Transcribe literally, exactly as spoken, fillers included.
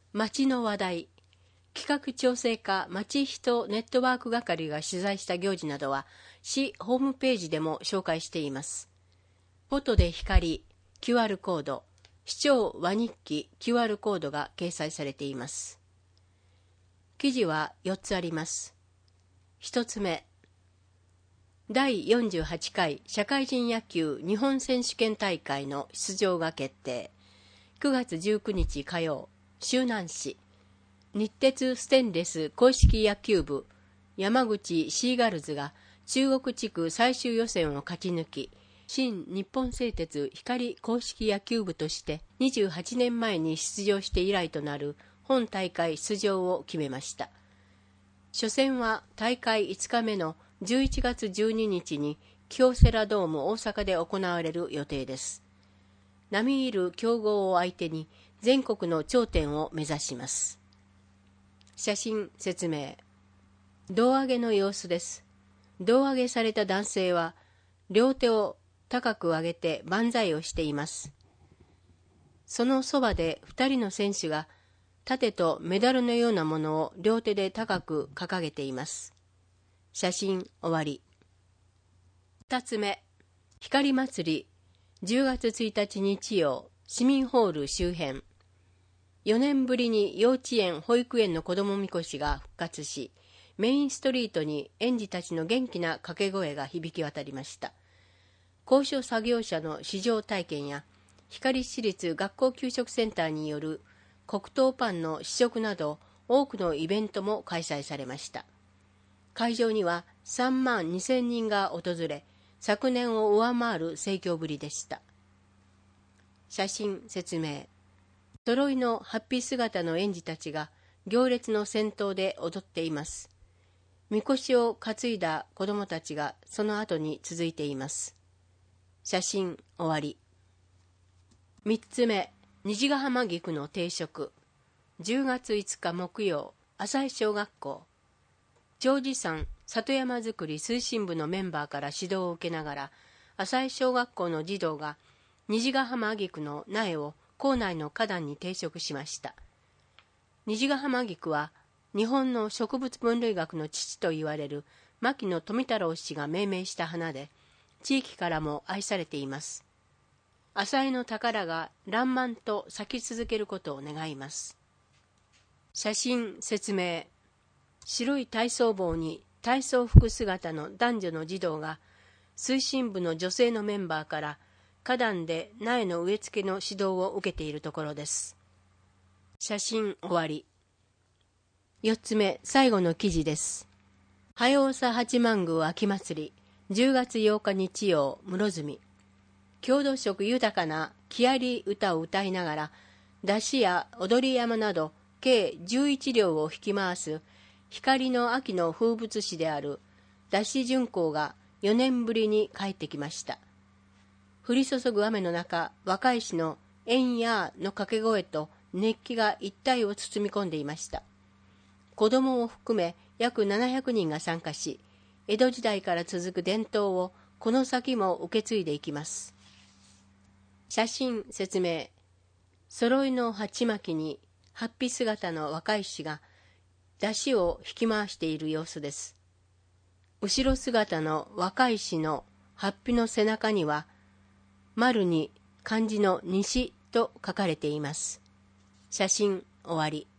町の話題、企画調整課町人ネットワーク係が取材した行事などは市ホームページでも紹介しています。フォトで光、キューアール コード、市長和日記 キューアール コードが掲載されています。記事はよっつあります。ひとつめ、だいよんじゅうはちかい社会人野球日本選手権大会の出場が決定。くがつじゅうくにち火曜、周南市、日鉄ステンレス公式野球部、山口シーガルズが中国地区最終予選を勝ち抜き、新日本製鉄光公式野球部としてにじゅうはちねんまえに出場して以来となる本大会出場を決めました。初戦は大会いつかめのじゅういちがつじゅうににちに京セラドーム大阪で行われる予定です。並みいる強豪を相手に全国の頂点を目指します。写真説明。胴上げの様子です。胴上げされた男性は両手を高く上げて万歳をしています。そのそばでふたりの選手が盾とメダルのようなものを両手で高く掲げています。写真終わり。ふたつめ、光祭りじゅうがつついたち日曜、市民ホール周辺。よねんぶりに幼稚園保育園の子どもみこしが復活し、メインストリートに園児たちの元気な掛け声が響き渡りました。高所作業車の試乗体験や光市立学校給食センターによる黒糖パンの試食など多くのイベントも開催されました。会場にはさんまんにせんにんが訪れ、昨年を上回る盛況ぶりでした。写真説明。揃いのハッピー姿の園児たちが行列の先頭で踊っています。みこしを担いだ子どもたちがその後に続いています。写真終わり。みっつめ、虹ヶ浜菊の定食。じゅうがついつか木曜、朝井小学校。長寿山里山づくり推進部のメンバーから指導を受けながら、朝井小学校の児童が虹ヶ浜菊の苗を校内の花壇に定食しました。虹ヶ浜菊は日本の植物分類学の父と言われる牧野富太郎氏が命名した花で、地域からも愛されています。朝井の宝が爛漫と咲き続けることを願います。写真説明。白い体操帽に体操服姿の男女の児童が推進部の女性のメンバーから花壇で苗の植え付けの指導を受けているところです。写真終わり。よっつめ、最後の記事です。早長八幡宮秋祭りじゅうがつようか日曜、室積。郷土色豊かな木遣り歌を歌いながら山車や踊り山など計じゅういちりょうを引き回す光の秋の風物詩である山車巡行がよねんぶりに帰ってきました。降り注ぐ雨の中、若い市のえんやーの掛け声と熱気が一帯を包み込んでいました。子供を含め約ななひゃくにんが参加し、江戸時代から続く伝統をこの先も受け継いでいきます。写真説明。揃いの鉢巻きにハッピー姿の若い氏が山車を引き回している様子です。後ろ姿の若い氏のハッピの背中には丸に漢字の西と書かれています。写真終わり。